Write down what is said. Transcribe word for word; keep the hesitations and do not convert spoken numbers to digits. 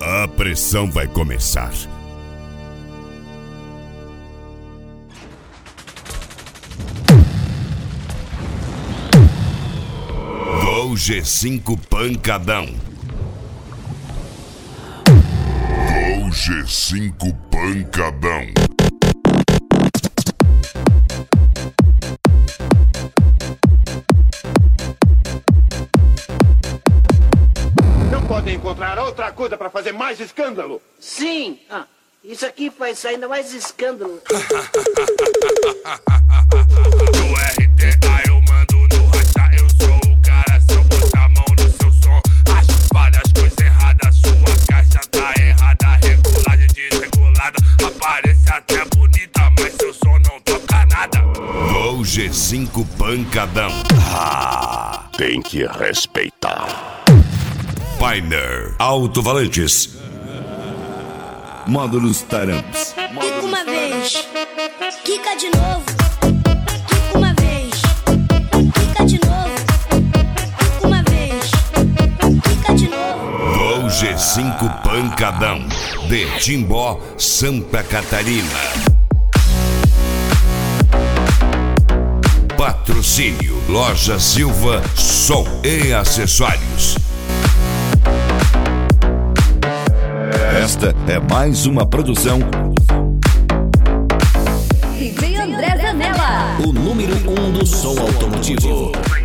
A pressão vai começar. Gol G cinco pancadão. Gol G cinco pancadão. Podem encontrar outra coisa para fazer mais escândalo? Sim! Ah, isso aqui faz ainda mais escândalo. No R T A eu mando no racha, eu sou o cara. Se eu botar a mão no seu som, acho várias coisas erradas. Sua caixa tá errada, regulagem desregulada. Aparece até bonita, mas seu som não toca nada. Gol G cinco pancadão. Ah, tem que respeitar. Pioneer Alto-Valantes. Módulos Taramps. Quica uma vez, quica de novo. Quica uma vez, quica de novo. Quica uma vez, quica de novo. Gol G cinco pancadão. De Timbó, Santa Catarina. Patrocínio Loja Silva, som e acessórios. Esta é mais uma produção D J André Zanella, o número um do som automotivo.